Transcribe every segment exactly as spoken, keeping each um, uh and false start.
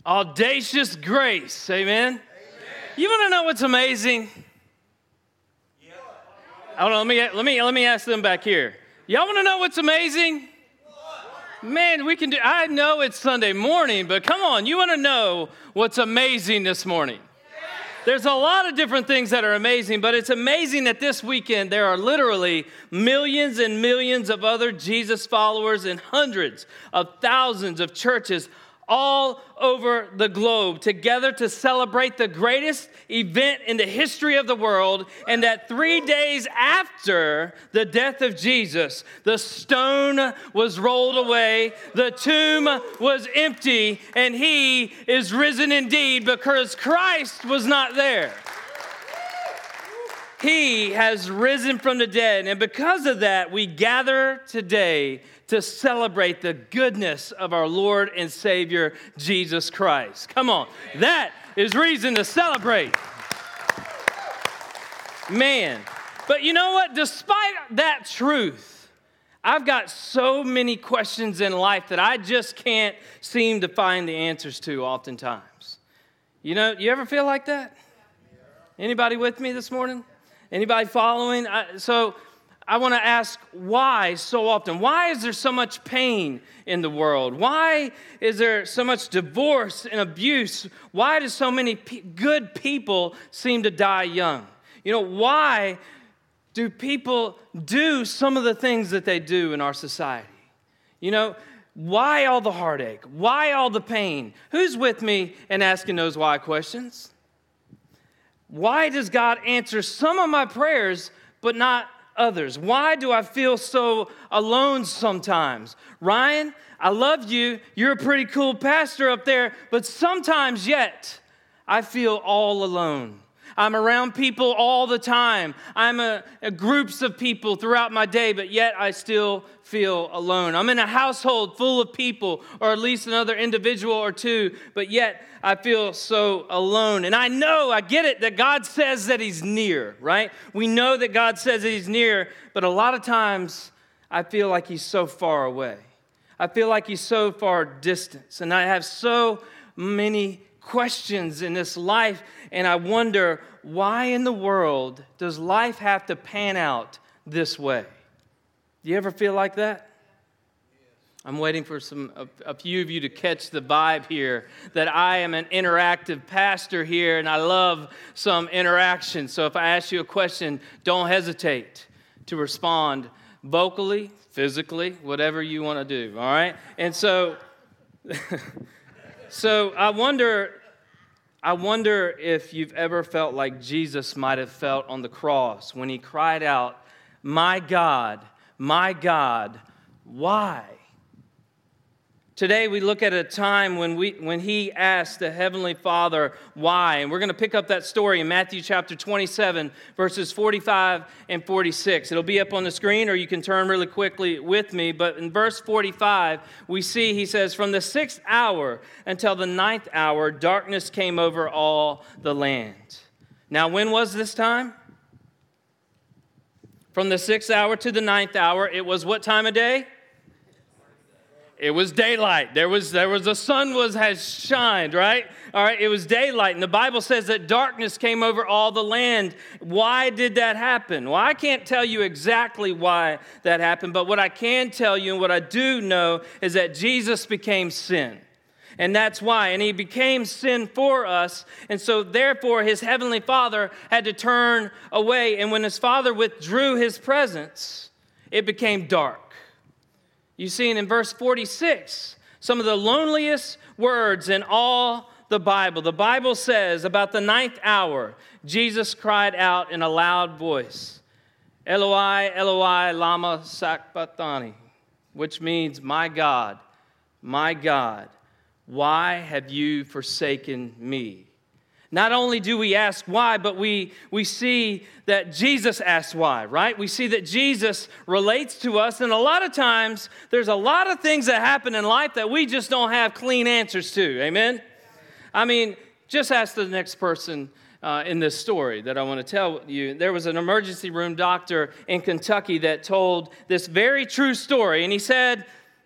Audacious grace, amen? Amen. You want to know what's amazing? Yeah. Hold on, let me, let me, let me ask them back here. Y'all want to know what's amazing? Man, we can do, I know it's Sunday morning, but come on, you want to know what's amazing this morning? There's a lot of different things that are amazing, but it's amazing that this weekend there are literally millions and millions of other Jesus followers and hundreds of thousands of churches all over the globe together to celebrate the greatest event in the history of the world. And that three days after the death of Jesus, the stone was rolled away, the tomb was empty, and he is risen indeed because Christ was not there. He has risen from the dead. And because of that, we gather today to celebrate the goodness of our Lord and Savior, Jesus Christ. Come on. That is reason to celebrate. Man. But you know what? Despite that truth, I've got so many questions in life that I just can't seem to find the answers to oftentimes. You know, you ever feel like that? Anybody with me this morning? Anybody following? I, so I want to ask why so often? Why is there so much pain in the world? Why is there so much divorce and abuse? Why do so many pe- good people seem to die young? You know, why do people do some of the things that they do in our society? You know, why all the heartache? Why all the pain? Who's with me in asking those why questions? Why does God answer some of my prayers but not others? Why do I feel so alone sometimes? Ryan, I love you. You're a pretty cool pastor up there, but sometimes yet I feel all alone. I'm around people all the time. I'm a, a groups of people throughout my day, but yet I still feel alone. I'm in a household full of people, or at least another individual or two, but yet I feel so alone. And I know, I get it, that God says that he's near, right? We know that God says that he's near, but a lot of times I feel like he's so far away. I feel like he's so far distant. And I have so many questions in this life, and I wonder, why in the world does life have to pan out this way? Do you ever feel like that? I'm waiting for some a, a few of you to catch the vibe here, that I am an interactive pastor here, and I love some interaction. So if I ask you a question, don't hesitate to respond vocally, physically, whatever you want to do, all right? And so... So I wonder, I wonder if you've ever felt like Jesus might have felt on the cross when he cried out, "My God, my God, why?" Today we look at a time when we when he asked the Heavenly Father why. And we're going to pick up that story in Matthew chapter twenty-seven, verses forty-five and forty-six. It'll be up on the screen, or you can turn really quickly with me. But in verse forty-five, we see, he says, "From the sixth hour until the ninth hour, darkness came over all the land." Now, when was this time? From the sixth hour to the ninth hour, it was what time of day? It was daylight. There was there was the sun was has shined, right? All right, it was daylight. And the Bible says that darkness came over all the land. Why did that happen? Well, I can't tell you exactly why that happened, but what I can tell you and what I do know is that Jesus became sin. And that's why. And he became sin for us. And so therefore his heavenly Father had to turn away. And when his Father withdrew his presence, it became dark. You see, in verse forty-six, some of the loneliest words in all the Bible. The Bible says about the ninth hour, Jesus cried out in a loud voice, "Eloi, Eloi, lama sabachthani," which means, "My God, my God, why have you forsaken me?" Not only do we ask why, but we, we see that Jesus asks why, right? We see that Jesus relates to us, and a lot of times there's a lot of things that happen in life that we just don't have clean answers to, amen? I mean, just ask the next person uh, in this story that I want to tell you. There was an emergency room doctor in Kentucky that told this very true story, and he said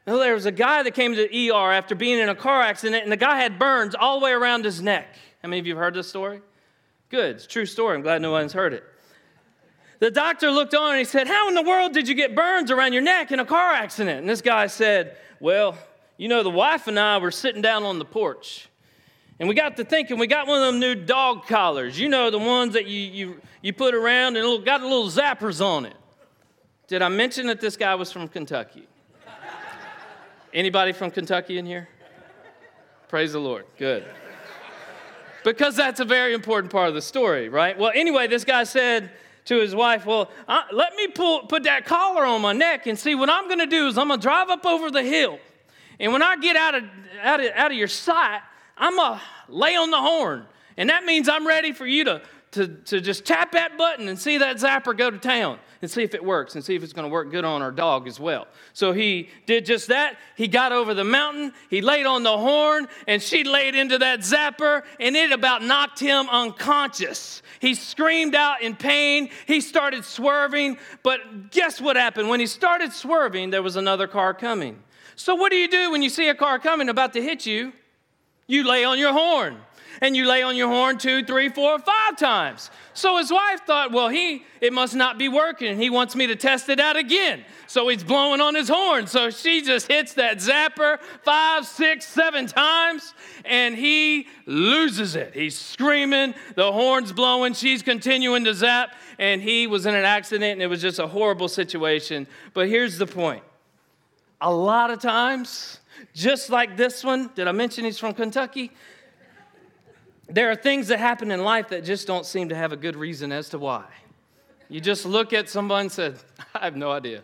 Well, there was a guy that came to the E R after being in a car accident, and the guy had burns all the way around his neck. How many of you have heard this story? Good. It's a true story. I'm glad no one's heard it. The doctor looked on and he said, how in the world did you get burns around your neck in a car accident? And this guy said, well, you know, the wife and I were sitting down on the porch. And we got to thinking, we got one of them new dog collars. You know, the ones that you you, you put around and little, got the little zappers on it. Did I mention that this guy was from Kentucky? Anybody from Kentucky in here? Praise the Lord. Good. Because that's a very important part of the story, right? Well, anyway, this guy said to his wife, well, uh, let me pull, put that collar on my neck and see what I'm going to do is I'm going to drive up over the hill. And when I get out of, out of, out of your sight, I'm going to lay on the horn. And that means I'm ready for you to, to, to just tap that button and see that zapper go to town and see if it works and see if it's going to work good on our dog as well. So he did just that. He got over the mountain. He laid on the horn, and she laid into that zapper, and it about knocked him unconscious. He screamed out in pain. He started swerving. But guess what happened? When he started swerving, there was another car coming. So what do you do when you see a car coming about to hit you? You lay on your horn. And you lay on your horn two, three, four, five times. So his wife thought, well, he it must not be working. He wants me to test it out again. So he's blowing on his horn. So she just hits that zapper five, six, seven times, and he loses it. He's screaming, the horn's blowing, she's continuing to zap, and he was in an accident, and it was just a horrible situation. But here's the point. A lot of times, just like this one, did I mention he's from Kentucky? There are things that happen in life that just don't seem to have a good reason as to why. You just look at someone and say, I have no idea.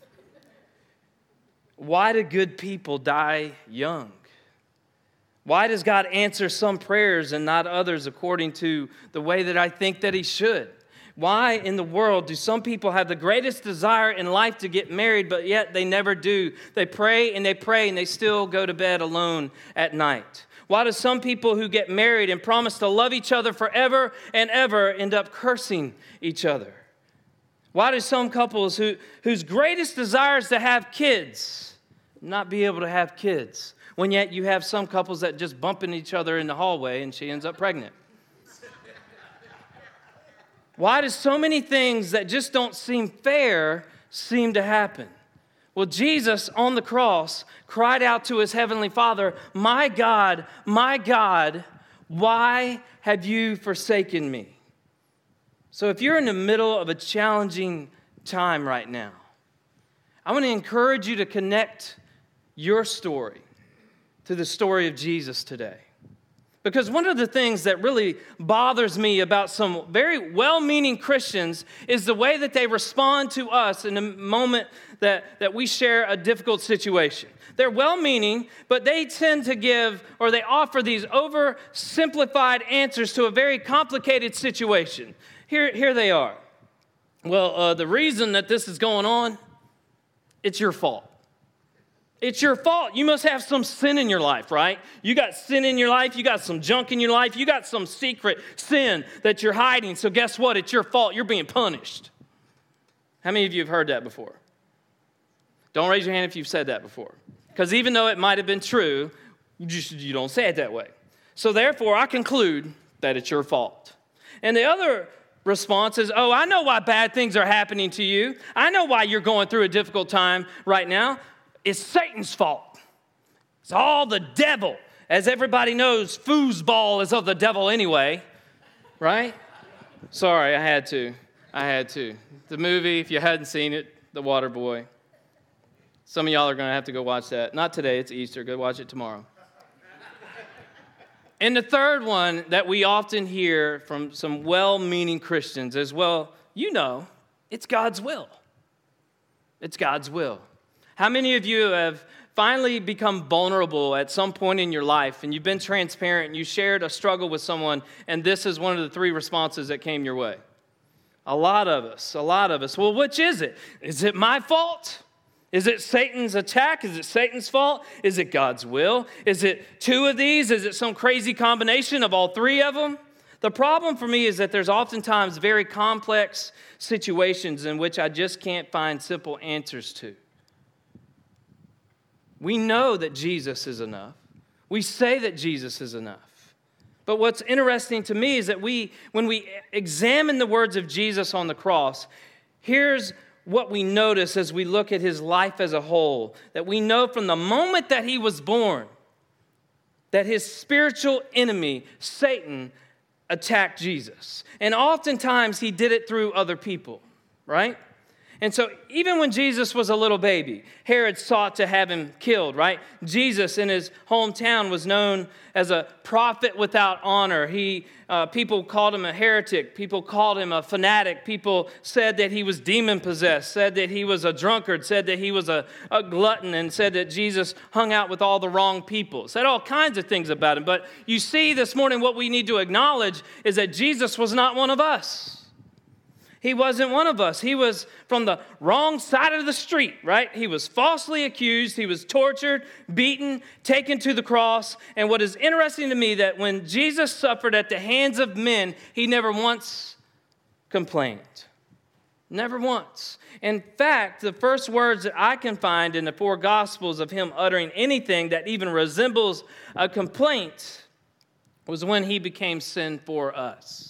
Why do good people die young? Why does God answer some prayers and not others according to the way that I think that he should? Why in the world do some people have the greatest desire in life to get married, but yet they never do? They pray and they pray and they still go to bed alone at night. Why do some people who get married and promise to love each other forever and ever end up cursing each other? Why do some couples who, whose greatest desire is to have kids not be able to have kids, when yet you have some couples that just bump into each other in the hallway and she ends up pregnant? Why do so many things that just don't seem fair seem to happen? Well, Jesus on the cross cried out to his heavenly Father, my God, my God, why have you forsaken me? So if you're in the middle of a challenging time right now, I want to encourage you to connect your story to the story of Jesus today. Because one of the things that really bothers me about some very well-meaning Christians is the way that they respond to us in the moment that, that we share a difficult situation. They're well-meaning, but they tend to give, or they offer these oversimplified answers to a very complicated situation. Here, here they are. Well, uh, the reason that this is going on, it's your fault. It's your fault. You must have some sin in your life, right? You got sin in your life. You got some junk in your life. You got some secret sin that you're hiding. So guess what? It's your fault. You're being punished. How many of you have heard that before? Don't raise your hand if you've said that before. Because even though it might have been true, you, just, you don't say it that way. So therefore, I conclude that it's your fault. And the other response is, oh, I know why bad things are happening to you. I know why you're going through a difficult time right now. It's Satan's fault. It's all the devil. As everybody knows, foosball is of the devil anyway, right? Sorry, I had to. I had to. The movie, if you hadn't seen it, The Waterboy. Some of y'all are going to have to go watch that. Not today, it's Easter. Go watch it tomorrow. And the third one that we often hear from some well-meaning Christians is, well, you know, it's God's will. It's God's will. How many of you have finally become vulnerable at some point in your life and you've been transparent and you shared a struggle with someone and this is one of the three responses that came your way? A lot of us, a lot of us. Well, which is it? Is it my fault? Is it Satan's attack? Is it Satan's fault? Is it God's will? Is it two of these? Is it some crazy combination of all three of them? The problem for me is that there's oftentimes very complex situations in which I just can't find simple answers to. We know that Jesus is enough. We say that Jesus is enough. But what's interesting to me is that we, when we examine the words of Jesus on the cross, here's what we notice as we look at his life as a whole, that we know from the moment that he was born, that his spiritual enemy, Satan, attacked Jesus. And oftentimes he did it through other people, right? And so even when Jesus was a little baby, Herod sought to have him killed, right? Jesus in his hometown was known as a prophet without honor. He, uh, people called him a heretic. People called him a fanatic. People said that he was demon-possessed, said that he was a drunkard, said that he was a, a glutton, and said that Jesus hung out with all the wrong people. Said all kinds of things about him. But you see this morning what we need to acknowledge is that Jesus was not one of us. He wasn't one of us. He was from the wrong side of the street, right? He was falsely accused. He was tortured, beaten, taken to the cross. And what is interesting to me that when Jesus suffered at the hands of men, he never once complained. Never once. In fact, the first words that I can find in the four Gospels of him uttering anything that even resembles a complaint was when he became sin for us.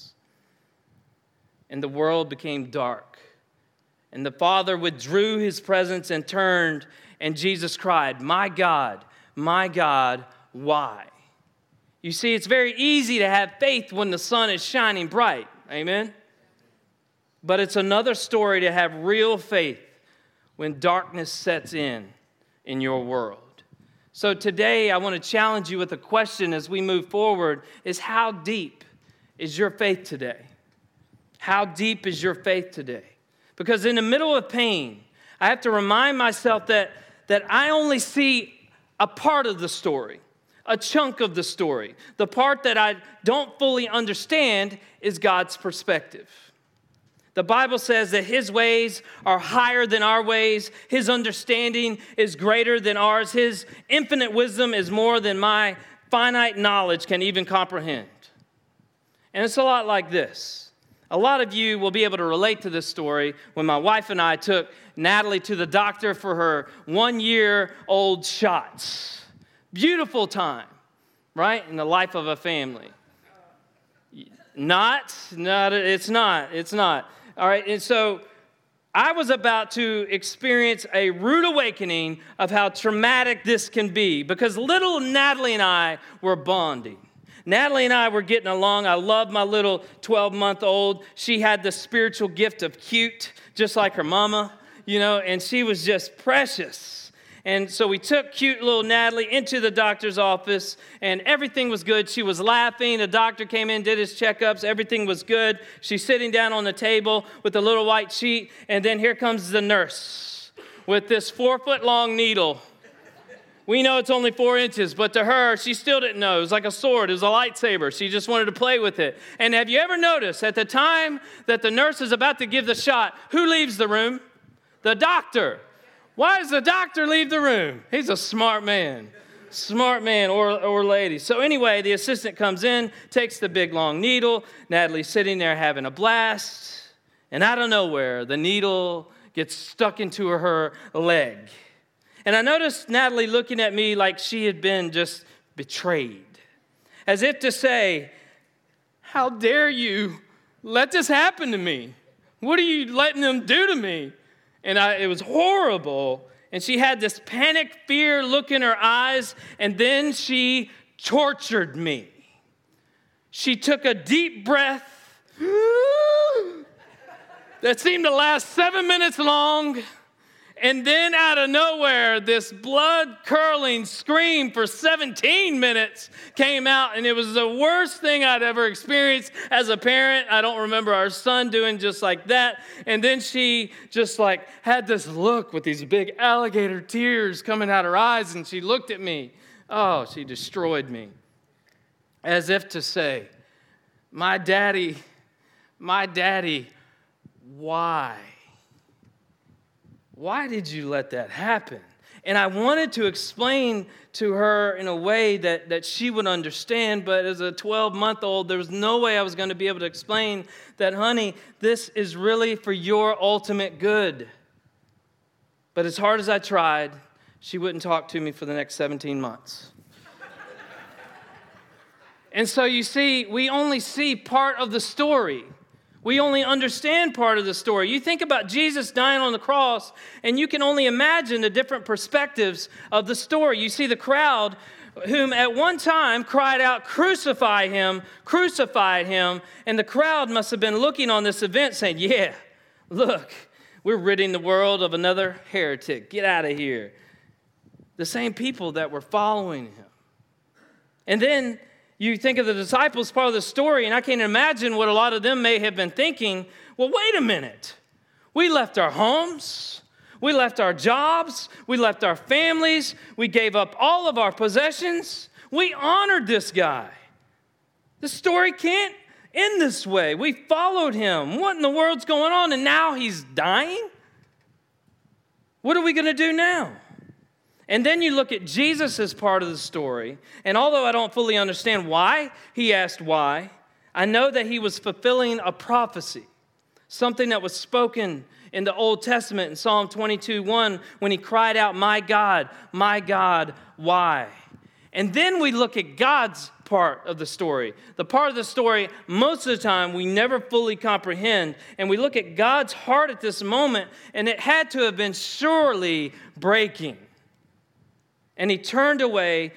And the world became dark. And the Father withdrew his presence and turned, and Jesus cried, "My God, my God, why?" You see, it's very easy to have faith when the sun is shining bright. Amen? But it's another story to have real faith when darkness sets in in your world. So today, I want to challenge you with a question as we move forward, is how deep is your faith today? How deep is your faith today? Because in the middle of pain, I have to remind myself that, that I only see a part of the story, a chunk of the story. The part that I don't fully understand is God's perspective. The Bible says that his ways are higher than our ways. His understanding is greater than ours. His infinite wisdom is more than my finite knowledge can even comprehend. And it's a lot like this. A lot of you will be able to relate to this story when my wife and I took Natalie to the doctor for her one-year-old shots. Beautiful time, right, in the life of a family. Not, not, it's not, it's not. All right, and so I was about to experience a rude awakening of how traumatic this can be because little Natalie and I were bonding. Natalie and I were getting along. I love my little twelve-month-old. She had the spiritual gift of cute, just like her mama, you know, and she was just precious. And so we took cute little Natalie into the doctor's office, and everything was good. She was laughing. The doctor came in, did his checkups. Everything was good. She's sitting down on the table with a little white sheet, and then here comes the nurse with this four-foot-long needle. We know it's only four inches, but to her, she still didn't know. It was like a sword. It was a lightsaber. She just wanted to play with it. And have you ever noticed at the time that the nurse is about to give the shot, who leaves the room? The doctor. Why does the doctor leave the room? He's a smart man. Smart man or, or lady. So anyway, the assistant comes in, takes the big, long needle. Natalie's sitting there having a blast. And out of nowhere, the needle gets stuck into her leg. And I noticed Natalie looking at me like she had been just betrayed. As if to say, how dare you let this happen to me? What are you letting them do to me? And I, it was horrible. And she had this panic fear look in her eyes. And then she tortured me. She took a deep breath that seemed to last seven minutes long. And then out of nowhere, this blood-curdling scream for seventeen minutes came out, and it was the worst thing I'd ever experienced as a parent. I don't remember our son doing just like that. And then she just like had this look with these big alligator tears coming out her eyes, and she looked at me. Oh, she destroyed me. As if to say, my daddy, my daddy, why? Why did you let that happen? And I wanted to explain to her in a way that, that she would understand, but as a twelve-month-old, there was no way I was going to be able to explain that, honey, this is really for your ultimate good. But as hard as I tried, she wouldn't talk to me for the next seventeen months. And so you see, we only see part of the story. We only understand part of the story. You think about Jesus dying on the cross, and you can only imagine the different perspectives of the story. You see the crowd whom at one time cried out, "Crucify him, crucify him." And the crowd must have been looking on this event saying, "Yeah, look, we're ridding the world of another heretic. Get out of here." The same people that were following him. And then you think of the disciples, part of the story, and I can't imagine what a lot of them may have been thinking. Well, wait a minute. We left our homes. We left our jobs. We left our families. We gave up all of our possessions. We honored this guy. The story can't end this way. We followed him. What in the world's going on? And now he's dying? What are we going to do now? And then you look at Jesus' part of the story, and although I don't fully understand why he asked why, I know that he was fulfilling a prophecy, something that was spoken in the Old Testament in Psalm twenty-two one when he cried out, "My God, my God, why?" And then we look at God's part of the story, the part of the story most of the time we never fully comprehend, and we look at God's heart at this moment, and it had to have been surely breaking. And he turned away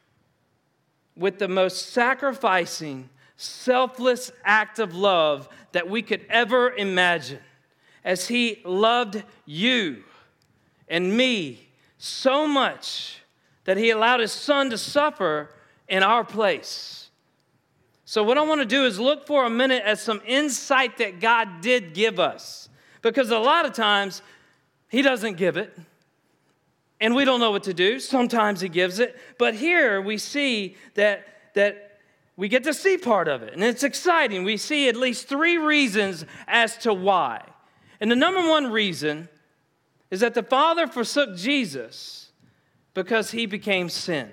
with the most sacrificing, selfless act of love that we could ever imagine, as he loved you and me so much that he allowed his son to suffer in our place. So what I want to do is look for a minute at some insight that God did give us, because a lot of times he doesn't give it. And we don't know what to do. Sometimes he gives it. But here we see that, that we get to see part of it. And it's exciting. We see at least three reasons as to why. And the number one reason is that the Father forsook Jesus because he became sin.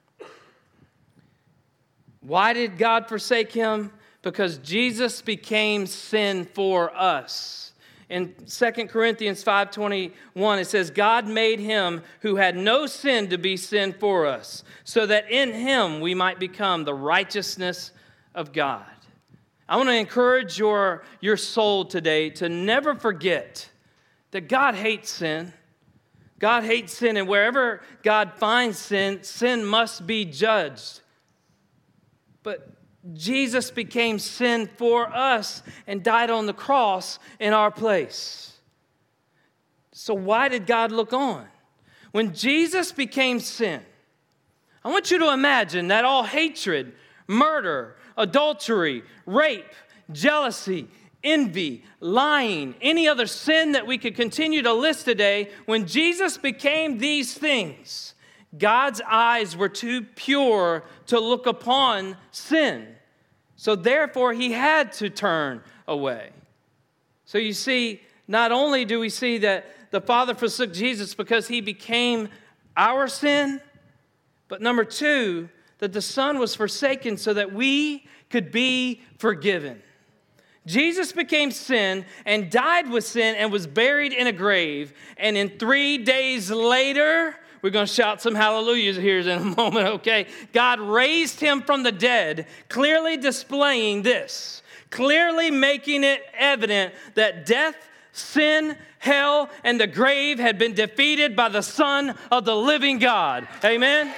Why did God forsake him? Because Jesus became sin for us. In Second Corinthians five twenty-one, it says, "God made him who had no sin to be sin for us, so that in him we might become the righteousness of God." I want to encourage your, your soul today to never forget that God hates sin. God hates sin, and wherever God finds sin, sin must be judged. But Jesus became sin for us and died on the cross in our place. So why did God look on? When Jesus became sin, I want you to imagine that all hatred, murder, adultery, rape, jealousy, envy, lying, any other sin that we could continue to list today, when Jesus became these things, God's eyes were too pure to look upon sin. So therefore, he had to turn away. So you see, not only do we see that the Father forsook Jesus because he became our sin, but number two, that the Son was forsaken so that we could be forgiven. Jesus became sin and died with sin and was buried in a grave. And in three days later, we're going to shout some hallelujahs here in a moment, okay? God raised him from the dead, clearly displaying this, clearly making it evident that death, sin, hell, and the grave had been defeated by the Son of the living God. Amen?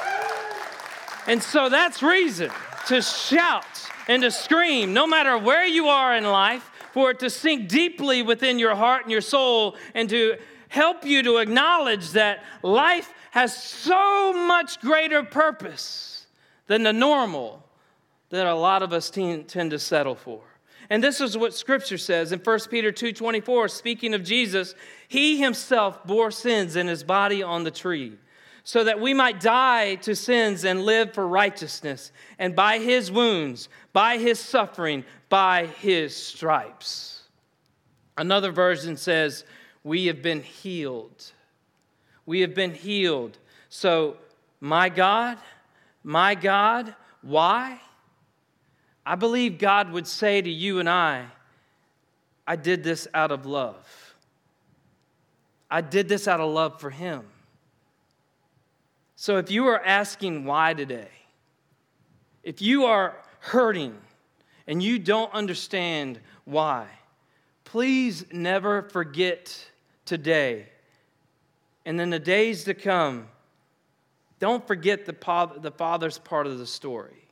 And so that's reason to shout and to scream, no matter where you are in life, for it to sink deeply within your heart and your soul, and to help you to acknowledge that life has so much greater purpose than the normal that a lot of us tend to settle for. And this is what Scripture says in First Peter two twenty-four, speaking of Jesus, he himself bore sins in his body on the tree, so that we might die to sins and live for righteousness. And by his wounds, by his suffering, by his stripes. Another version says, we have been healed. We have been healed. So, my God, my God, why? I believe God would say to you and I, I did this out of love. I did this out of love for him. So if you are asking why today, if you are hurting and you don't understand why, please never forget today. And then the days to come, don't forget the, pa- the Father's part of the story.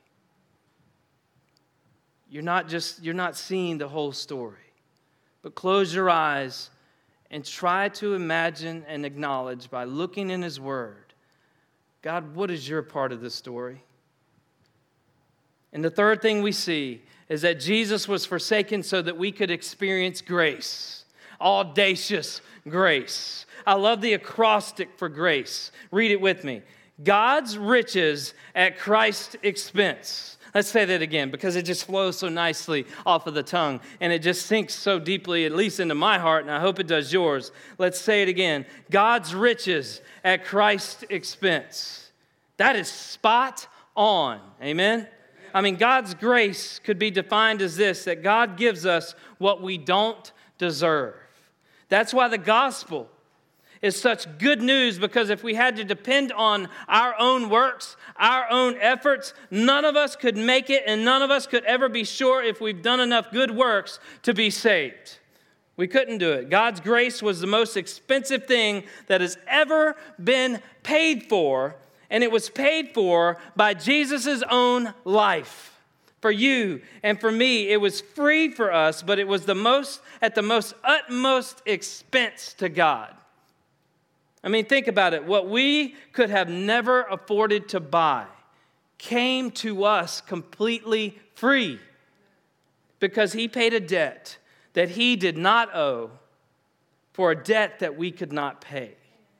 You're not just, you're not seeing the whole story. But close your eyes and try to imagine and acknowledge by looking in His Word, God, what is your part of this story? And the third thing we see is that Jesus was forsaken so that we could experience grace, audacious grace. I love the acrostic for grace. Read it with me. God's riches at Christ's expense. Let's say that again because it just flows so nicely off of the tongue and it just sinks so deeply, at least into my heart, and I hope it does yours. Let's say it again. God's riches at Christ's expense. That is spot on. Amen? I mean, God's grace could be defined as this, that God gives us what we don't deserve. That's why the gospel is such good news, because if we had to depend on our own works, our own efforts, none of us could make it, and none of us could ever be sure if we've done enough good works to be saved. We couldn't do it. God's grace was the most expensive thing that has ever been paid for, and it was paid for by Jesus' own life. For you and for me, it was free for us, but it was the most, at the most utmost expense to God. I mean, think about it. What we could have never afforded to buy came to us completely free because He paid a debt that He did not owe for a debt that we could not pay.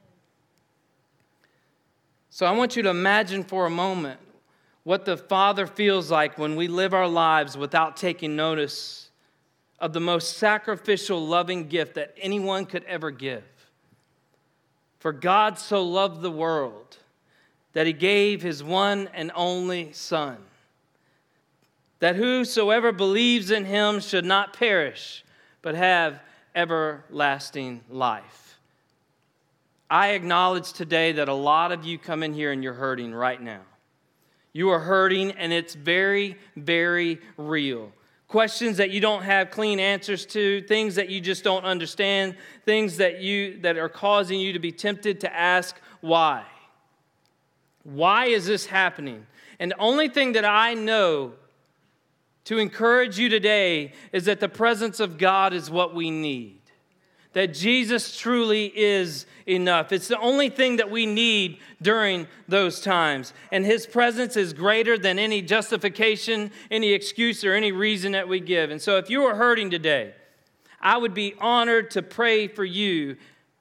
So I want you to imagine for a moment what the Father feels like when we live our lives without taking notice of the most sacrificial, loving gift that anyone could ever give. For God so loved the world that He gave His one and only Son, that whosoever believes in Him should not perish, but have everlasting life. I acknowledge today that a lot of you come in here and you're hurting right now. You are hurting, and it's very, very real. Questions that you don't have clean answers to, things that you just don't understand, things that you that are causing you to be tempted to ask why. Why is this happening? And the only thing that I know to encourage you today is that the presence of God is what we need. That Jesus truly is enough. It's the only thing that we need during those times. And His presence is greater than any justification, any excuse, or any reason that we give. And so if you are hurting today, I would be honored to pray for you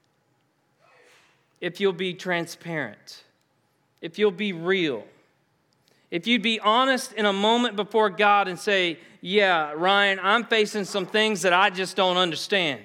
if you'll be transparent, if you'll be real, if you'd be honest in a moment before God and say, yeah, Ryan, I'm facing some things that I just don't understand.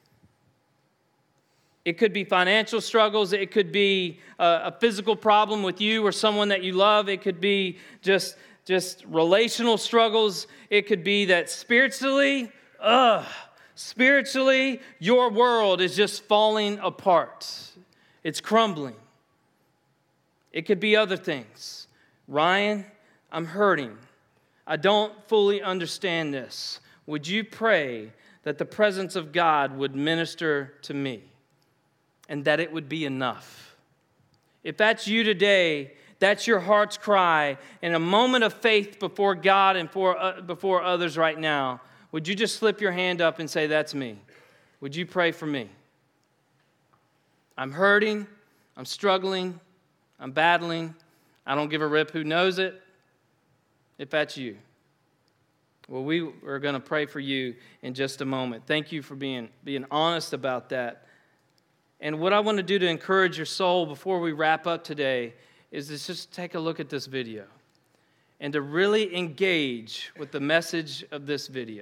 It could be financial struggles. It could be a, a physical problem with you or someone that you love. It could be just, just relational struggles. It could be that spiritually, ugh, spiritually, your world is just falling apart. It's crumbling. It could be other things. Ryan, I'm hurting. I don't fully understand this. Would you pray that the presence of God would minister to me? And that it would be enough. If that's you today, that's your heart's cry, in a moment of faith before God and for, uh, before others right now, would you just slip your hand up and say, that's me? Would you pray for me? I'm hurting, I'm struggling, I'm battling, I don't give a rip who knows it. If that's you, well, we are going to pray for you in just a moment. Thank you for being, being honest about that. And what I want to do to encourage your soul before we wrap up today is to just take a look at this video and to really engage with the message of this video.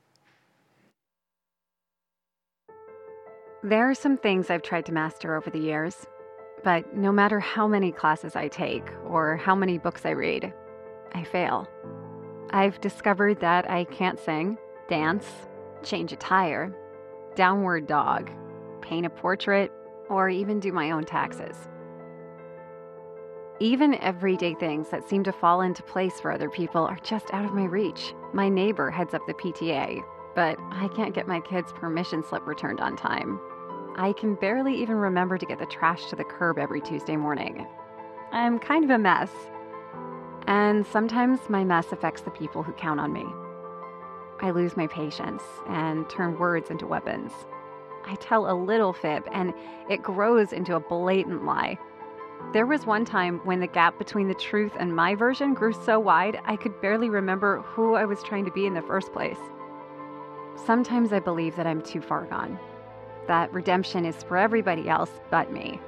There are some things I've tried to master over the years, but no matter how many classes I take or how many books I read, I fail. I've discovered that I can't sing, dance, change a tire, downward dog, paint a portrait, or even do my own taxes. Even everyday things that seem to fall into place for other people are just out of my reach. My neighbor heads up the P T A, but I can't get my kids' permission slip returned on time. I can barely even remember to get the trash to the curb every Tuesday morning. I'm kind of a mess. And sometimes my mess affects the people who count on me. I lose my patience and turn words into weapons. I tell a little fib and it grows into a blatant lie. There was one time when the gap between the truth and my version grew so wide I could barely remember who I was trying to be in the first place. Sometimes I believe that I'm too far gone, that redemption is for everybody else but me.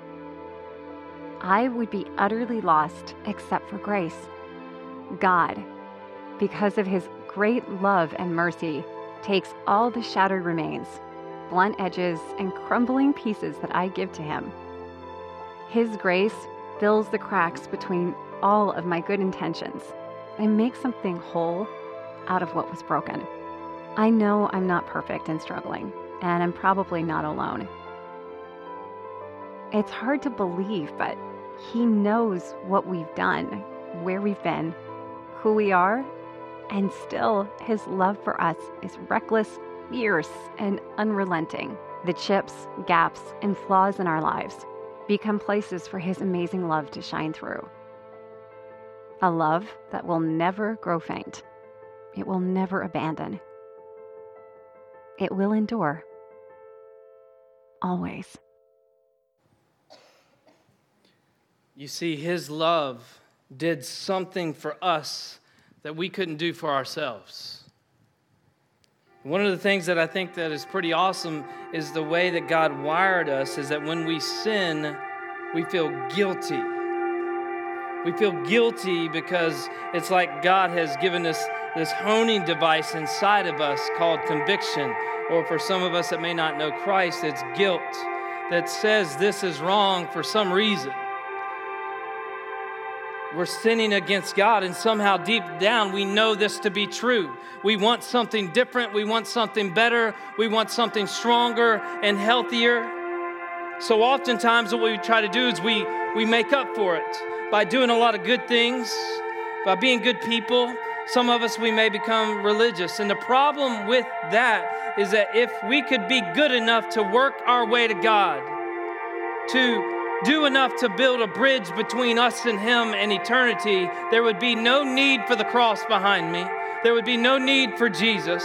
I would be utterly lost except for grace. God, because of his great love and mercy, takes all the shattered remains, blunt edges, and crumbling pieces that I give to him. His grace fills the cracks between all of my good intentions and makes something whole out of what was broken. I know I'm not perfect and struggling, and I'm probably not alone. It's hard to believe, but he knows what we've done, where we've been, who we are, and still his love for us is reckless, fierce, and unrelenting. The chips, gaps, and flaws in our lives become places for his amazing love to shine through. A love that will never grow faint. It will never abandon. It will endure. Always. You see, his love did something for us that we couldn't do for ourselves. One of the things that I think that is pretty awesome is the way that God wired us is that when we sin, we feel guilty. We feel guilty because it's like God has given us this honing device inside of us called conviction. Or for some of us that may not know Christ, it's guilt that says this is wrong for some reason. We're sinning against God, and somehow deep down we know this to be true. We want something different. We want something better. We want something stronger and healthier. So oftentimes what we try to do is we, we make up for it by doing a lot of good things, by being good people. Some of us, we may become religious. And the problem with that is that if we could be good enough to work our way to God, to do enough to build a bridge between us and him and eternity, there would be no need for the cross behind me. There would be no need for Jesus.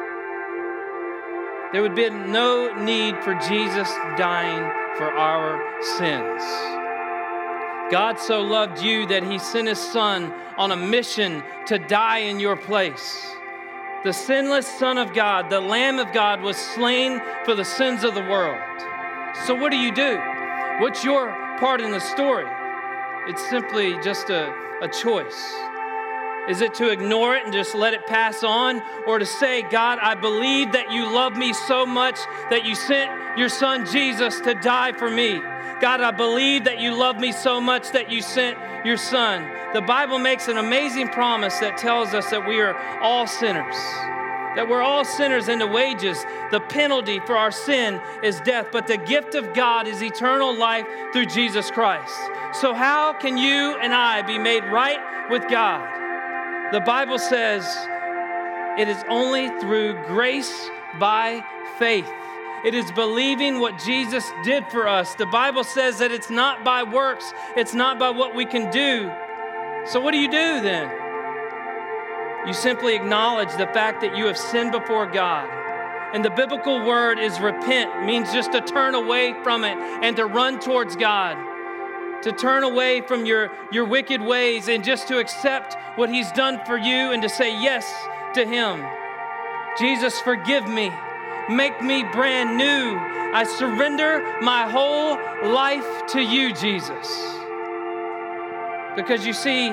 There would be no need for Jesus dying for our sins. God so loved you that he sent his son on a mission to die in your place. The sinless Son of God, the Lamb of God, was slain for the sins of the world. So what do you do? What's your part in the story? It's simply just a, a choice. Is it to ignore it and just let it pass on? Or to say, God, I believe that you love me so much that you sent your son Jesus to die for me. God, I believe that you love me so much that you sent your son. The Bible makes an amazing promise that tells us that we are all sinners. That we're all sinners, and the wages, the penalty for our sin is death. But the gift of God is eternal life through Jesus Christ. So how can you and I be made right with God? The Bible says it is only through grace by faith. It is believing what Jesus did for us. The Bible says that it's not by works. It's not by what we can do. So what do you do then? You simply acknowledge the fact that you have sinned before God. And the biblical word is repent, means just to turn away from it and to run towards God. To turn away from your, your wicked ways and just to accept what he's done for you and to say yes to him. Jesus, forgive me. Make me brand new. I surrender my whole life to you, Jesus. Because you see,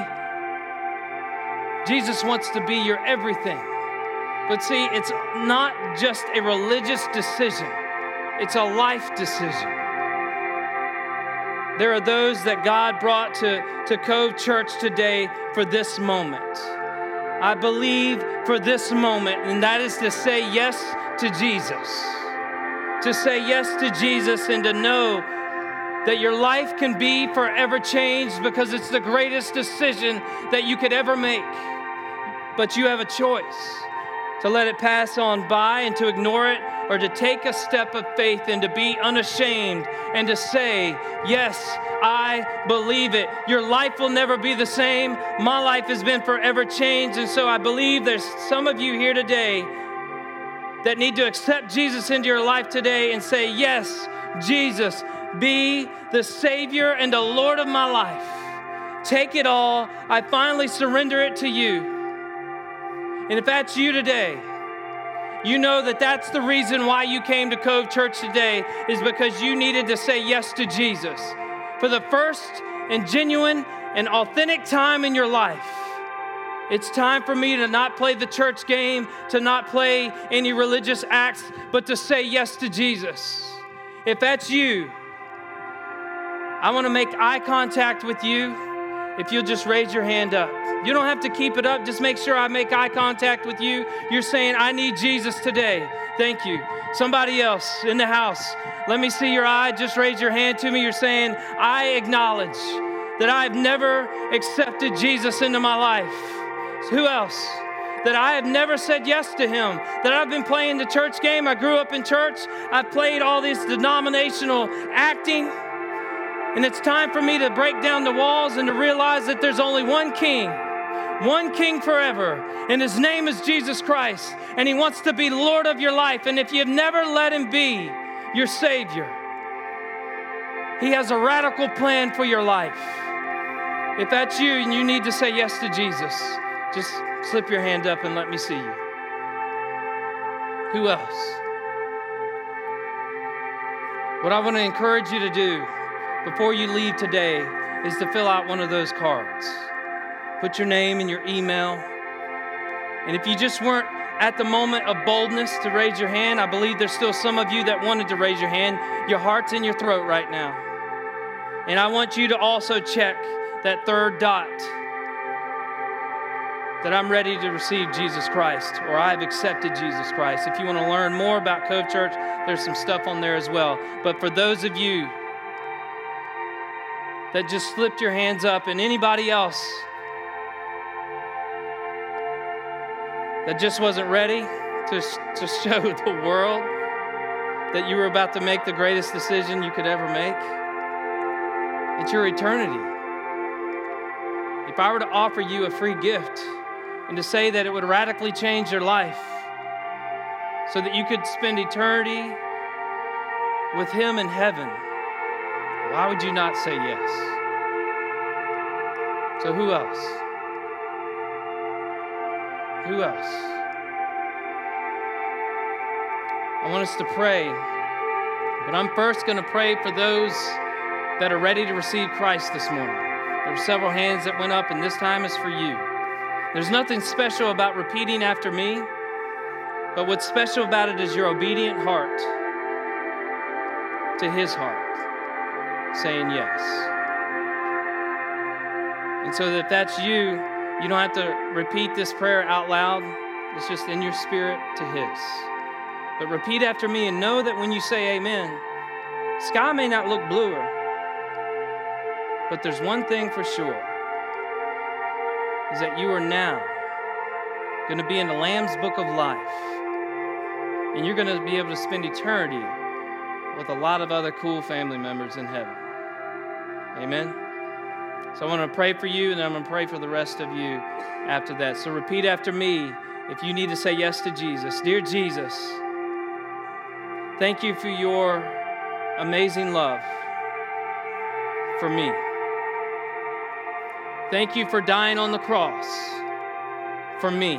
Jesus wants to be your everything. But see, it's not just a religious decision. It's a life decision. There are those that God brought to, to Cove Church today for this moment. I believe for this moment, and that is to say yes to Jesus. To say yes to Jesus and to know that your life can be forever changed because it's the greatest decision that you could ever make. But you have a choice to let it pass on by and to ignore it, or to take a step of faith and to be unashamed and to say, yes, I believe it. Your life will never be the same. My life has been forever changed. And so I believe there's some of you here today that need to accept Jesus into your life today and say, yes, Jesus, be the Savior and the Lord of my life. Take it all. I finally surrender it to you. And if that's you today, you know that that's the reason why you came to Cove Church today, is because you needed to say yes to Jesus for the first and genuine and authentic time in your life. It's time for me to not play the church game, to not play any religious acts, but to say yes to Jesus. If that's you, I want to make eye contact with you. If you'll just raise your hand up. You don't have to keep it up. Just make sure I make eye contact with you. You're saying, I need Jesus today. Thank you. Somebody else in the house, let me see your eye. Just raise your hand to me. You're saying, I acknowledge that I've never accepted Jesus into my life. Who else? That I have never said yes to him. That I've been playing the church game. I grew up in church. I've played all this denominational acting. And it's time for me to break down the walls and to realize that there's only one king, one king forever, and his name is Jesus Christ, and he wants to be Lord of your life. And if you've never let him be your Savior, he has a radical plan for your life. If that's you and you need to say yes to Jesus, just slip your hand up and let me see you. Who else? What I want to encourage you to do before you leave today is to fill out one of those cards. Put your name and your email. And if you just weren't at the moment of boldness to raise your hand, I believe there's still some of you that wanted to raise your hand. Your heart's in your throat right now. And I want you to also check that third dot, that I'm ready to receive Jesus Christ, or I've accepted Jesus Christ. If you want to learn more about Cove Church, there's some stuff on there as well. But for those of you that just slipped your hands up, and anybody else that just wasn't ready to, to show the world that you were about to make the greatest decision you could ever make, it's your eternity. If I were to offer you a free gift and to say that it would radically change your life so that you could spend eternity with him in heaven, why would you not say yes? So who else? Who else? I want us to pray, but I'm first going to pray for those that are ready to receive Christ this morning. There were several hands that went up, and this time is for you. There's nothing special about repeating after me, but what's special about it is your obedient heart to his heart, saying yes. And so that if that's you, you don't have to repeat this prayer out loud. It's just in your spirit to his. But repeat after me and know that when you say amen, sky may not look bluer, but there's one thing for sure, is that you are now going to be in the Lamb's Book of Life, and you're going to be able to spend eternity with a lot of other cool family members in heaven. Amen? So I want to pray for you, and I'm going to pray for the rest of you after that. So repeat after me if you need to say yes to Jesus. Dear Jesus, thank you for your amazing love for me. Thank you for dying on the cross for me.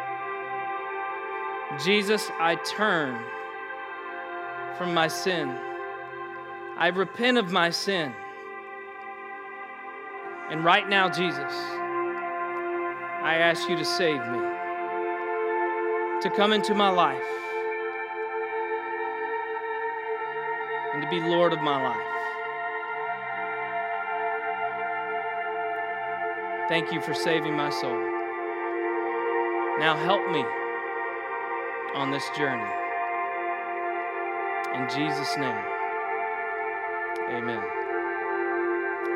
Jesus, I turn from my sin. I repent of my sin. And right now, Jesus, I ask you to save me, to come into my life, and to be Lord of my life. Thank you for saving my soul. Now help me on this journey. In Jesus' name, amen.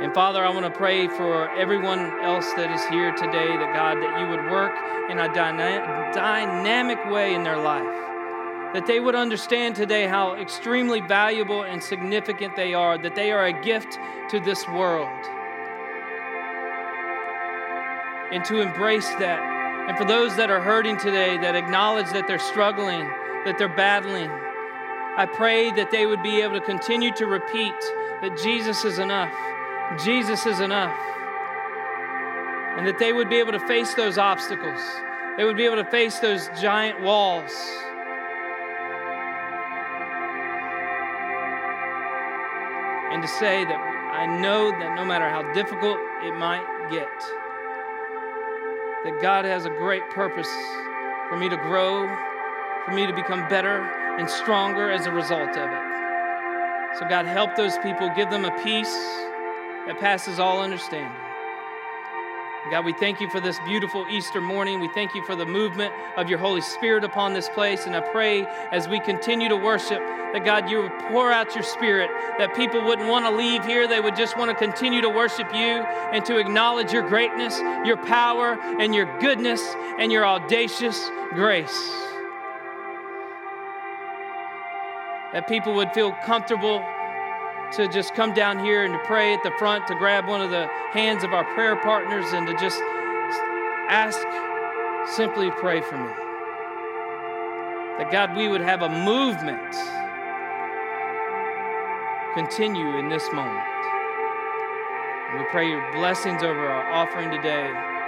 And Father, I want to pray for everyone else that is here today, that God, that you would work in a dyna- dynamic way in their life, that they would understand today how extremely valuable and significant they are, that they are a gift to this world, and to embrace that. And for those that are hurting today, that acknowledge that they're struggling, that they're battling, I pray that they would be able to continue to repeat that Jesus is enough. Jesus is enough. And that they would be able to face those obstacles. They would be able to face those giant walls. And to say that I know that no matter how difficult it might get, that God has a great purpose for me to grow, for me to become better and stronger as a result of it. So God, help those people, give them a peace that passes all understanding. God, we thank you for this beautiful Easter morning. We thank you for the movement of your Holy Spirit upon this place. And I pray as we continue to worship that, God, you would pour out your Spirit, that people wouldn't want to leave here. They would just want to continue to worship you and to acknowledge your greatness, your power, and your goodness, and your audacious grace. That people would feel comfortable to just come down here and to pray at the front, to grab one of the hands of our prayer partners and to just ask, simply pray for me. That God, we would have a movement continue in this moment. And we pray your blessings over our offering today.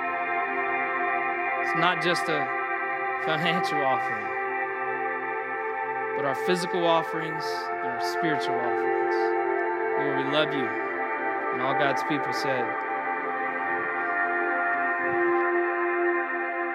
It's not just a financial offering, but our physical offerings and our spiritual offerings. Lord, we love you. And all God's people said,